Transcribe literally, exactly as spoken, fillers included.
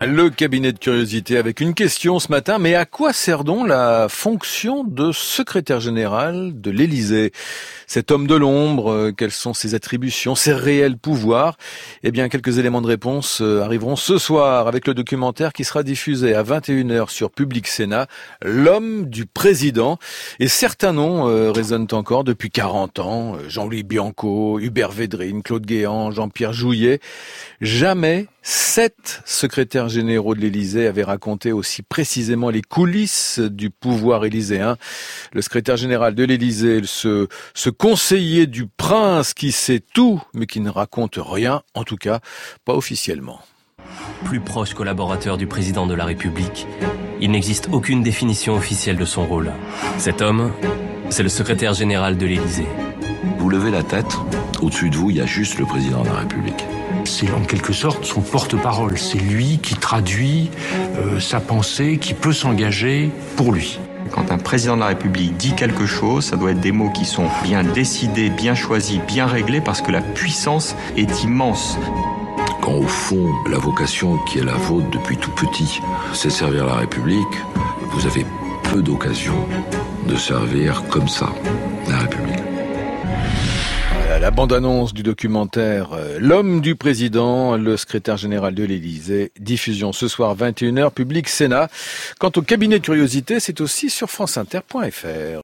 Le cabinet de curiosité avec une question ce matin. Mais à quoi sert donc la fonction de secrétaire général de l'Élysée? Cet homme de l'ombre, quelles sont ses attributions, ses réels pouvoirs? Eh bien, quelques éléments de réponse arriveront ce soir avec le documentaire qui sera diffusé à vingt et une heures sur Public Sénat, L'homme du président. Et certains noms euh, résonnent encore depuis quarante ans. Jean-Louis Bianco, Hubert Védrine, Claude Guéant, Jean-Pierre Jouyet. Jamais sept secrétaires généraux de l'Élysée avaient raconté aussi précisément les coulisses du pouvoir élyséen. Le secrétaire général de l'Élysée, ce, ce conseiller du prince qui sait tout, mais qui ne raconte rien, en tout cas pas officiellement. Plus proche collaborateur du président de la République, il n'existe aucune définition officielle de son rôle. Cet homme, c'est le secrétaire général de l'Élysée. Vous levez la tête, au-dessus de vous, il y a juste le président de la République. C'est en quelque sorte son porte-parole. C'est lui qui traduit euh, sa pensée, qui peut s'engager pour lui. Quand un président de la République dit quelque chose, ça doit être des mots qui sont bien décidés, bien choisis, bien réglés, parce que la puissance est immense. Quand au fond, la vocation qui est la vôtre depuis tout petit, c'est servir la République, vous avez peu d'occasions de servir comme ça la République. La bande-annonce du documentaire L'homme du président, le secrétaire général de l'Élysée, diffusion ce soir vingt et une heures, Public Sénat. Quant au cabinet de curiosité, c'est aussi sur franceinter point fr.